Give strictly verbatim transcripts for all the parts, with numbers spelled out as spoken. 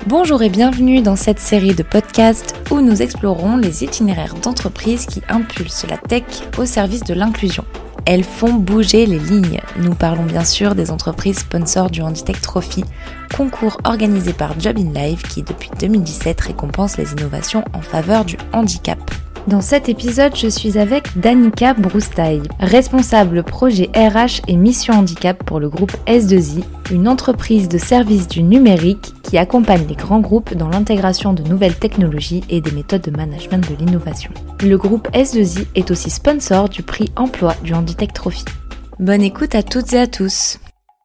Bonjour et bienvenue dans cette série de podcasts où nous explorons les itinéraires d'entreprises qui impulsent la tech au service de l'inclusion. Elles font bouger les lignes. Nous parlons bien sûr des entreprises sponsors du Handitech Trophy, concours organisé par Job in Life qui depuis deux mille dix-sept récompense les innovations en faveur du handicap. Dans cet épisode, je suis avec Danica Broustaille, responsable projet R H et mission handicap pour le groupe S deux I, une entreprise de services du numérique qui accompagne les grands groupes dans l'intégration de nouvelles technologies et des méthodes de management de l'innovation. Le groupe S deux I est aussi sponsor du prix Emploi du Handitech Trophy. Bonne écoute à toutes et à tous.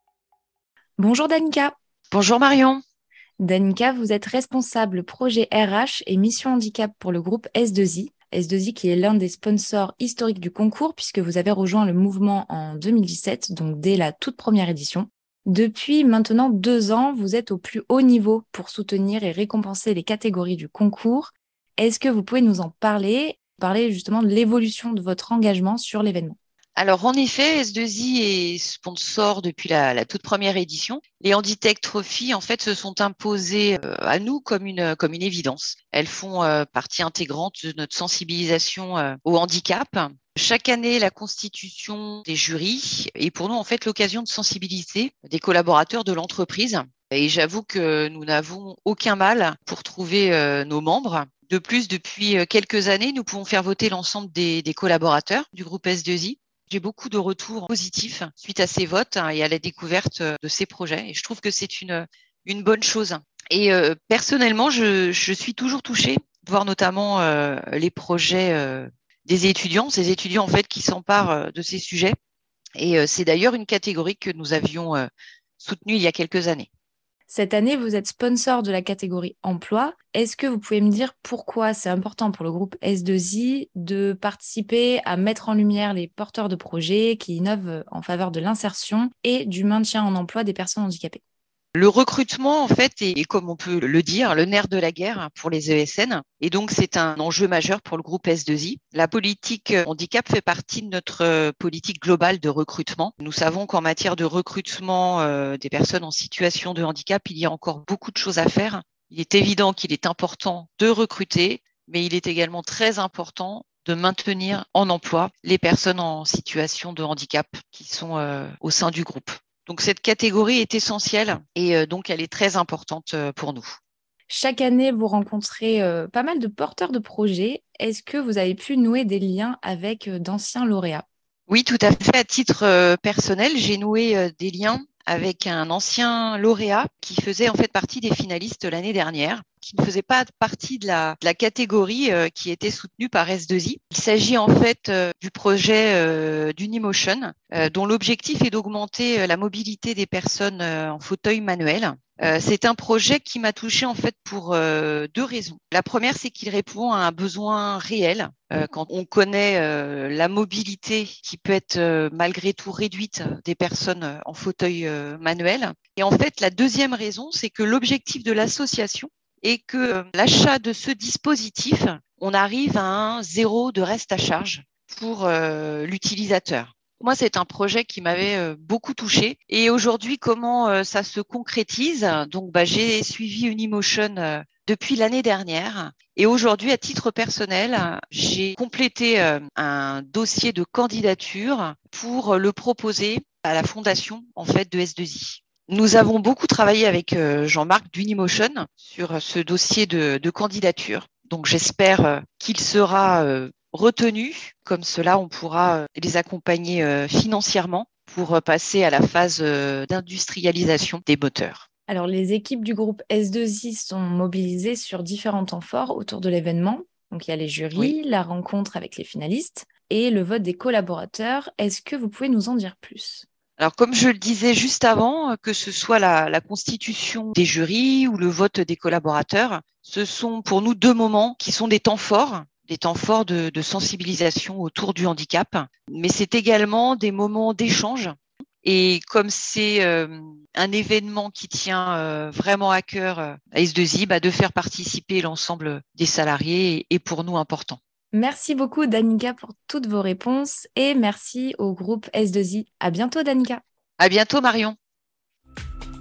Bonjour Danica. Bonjour Marion. Danica, vous êtes responsable projet R H et mission handicap pour le groupe S deux I. S deux I qui est l'un des sponsors historiques du concours puisque vous avez rejoint le mouvement en deux mille dix-sept, donc dès la toute première édition. Depuis maintenant deux ans, vous êtes au plus haut niveau pour soutenir et récompenser les catégories du concours. Est-ce que vous pouvez nous en parler, parler justement de l'évolution de votre engagement sur l'événement ? Alors en effet, S deux I est sponsor depuis la, la toute première édition. Les Handitech Trophy en fait se sont imposés euh, à nous comme une comme une évidence. Elles font euh, partie intégrante de notre sensibilisation euh, au handicap. Chaque année, la constitution des jurys est pour nous en fait l'occasion de sensibiliser des collaborateurs de l'entreprise. Et j'avoue que nous n'avons aucun mal pour trouver euh, nos membres. De plus, depuis quelques années, nous pouvons faire voter l'ensemble des, des collaborateurs du groupe S deux I. J'ai beaucoup de retours positifs suite à ces votes et à la découverte de ces projets. Et je trouve que c'est une, une bonne chose. Et euh, personnellement, je, je suis toujours touchée de voir notamment euh, les projets euh, des étudiants, ces étudiants en fait qui s'emparent de ces sujets. Et euh, c'est d'ailleurs une catégorie que nous avions euh, soutenue il y a quelques années. Cette année, vous êtes sponsor de la catégorie emploi. Est-ce que vous pouvez me dire pourquoi c'est important pour le groupe S deux I de participer à mettre en lumière les porteurs de projets qui innovent en faveur de l'insertion et du maintien en emploi des personnes handicapées ? Le recrutement, en fait, est, comme on peut le dire, le nerf de la guerre pour les E S N. Et donc, c'est un enjeu majeur pour le groupe S deux I. La politique handicap fait partie de notre politique globale de recrutement. Nous savons qu'en matière de recrutement euh, des personnes en situation de handicap, il y a encore beaucoup de choses à faire. Il est évident qu'il est important de recruter, mais il est également très important de maintenir en emploi les personnes en situation de handicap qui sont euh, au sein du groupe. Donc, cette catégorie est essentielle et euh, donc elle est très importante euh, pour nous. Chaque année, vous rencontrez euh, pas mal de porteurs de projets. Est-ce que vous avez pu nouer des liens avec euh, d'anciens lauréats ? Oui, tout à fait. À titre euh, personnel, j'ai noué euh, des liens avec un ancien lauréat qui faisait en fait partie des finalistes l'année dernière, qui ne faisait pas partie de la, de la catégorie euh, qui était soutenue par S deux I. Il s'agit en fait euh, du projet euh, d'Unimotion, euh, dont l'objectif est d'augmenter euh, la mobilité des personnes euh, en fauteuil manuel. Euh, c'est un projet qui m'a touchée en fait pour euh, deux raisons. La première, c'est qu'il répond à un besoin réel. Euh, quand on connaît euh, la mobilité qui peut être euh, malgré tout réduite des personnes en fauteuil euh, manuel. Et en fait, la deuxième raison, c'est que l'objectif de l'association est que euh, l'achat de ce dispositif, on arrive à un zéro de reste à charge pour euh, l'utilisateur. Moi, c'est un projet qui m'avait euh, beaucoup touchée. Et aujourd'hui, comment euh, ça se concrétise ? Donc, bah, j'ai suivi Unimotion euh, depuis l'année dernière. Et aujourd'hui, à titre personnel, j'ai complété euh, un dossier de candidature pour le proposer à la fondation en fait de S deux I. Nous avons beaucoup travaillé avec euh, Jean-Marc d'Unimotion sur ce dossier de, de candidature. Donc, j'espère euh, qu'il sera euh, retenu. Comme cela, on pourra euh, les accompagner euh, financièrement pour euh, passer à la phase euh, d'industrialisation des moteurs. Alors, les équipes du groupe S deux I sont mobilisées sur différents temps forts autour de l'événement. Donc, il y a les jurys, oui. La rencontre avec les finalistes et le vote des collaborateurs. Est-ce que vous pouvez nous en dire plus ? Alors, comme je le disais juste avant, que ce soit la, la constitution des jurys ou le vote des collaborateurs, ce sont pour nous deux moments qui sont des temps forts, des temps forts de, de sensibilisation autour du handicap, mais c'est également des moments d'échange. Et comme c'est euh, un événement qui tient euh, vraiment à cœur à S deux I, bah, de faire participer l'ensemble des salariés est pour nous important. Merci beaucoup Danica pour toutes vos réponses et merci au groupe S deux I. À bientôt Danica. À bientôt Marion.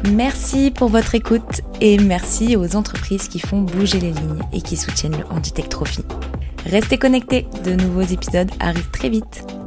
Merci pour votre écoute et merci aux entreprises qui font bouger les lignes et qui soutiennent le Handitech Trophy. Restez connectés, de nouveaux épisodes arrivent très vite.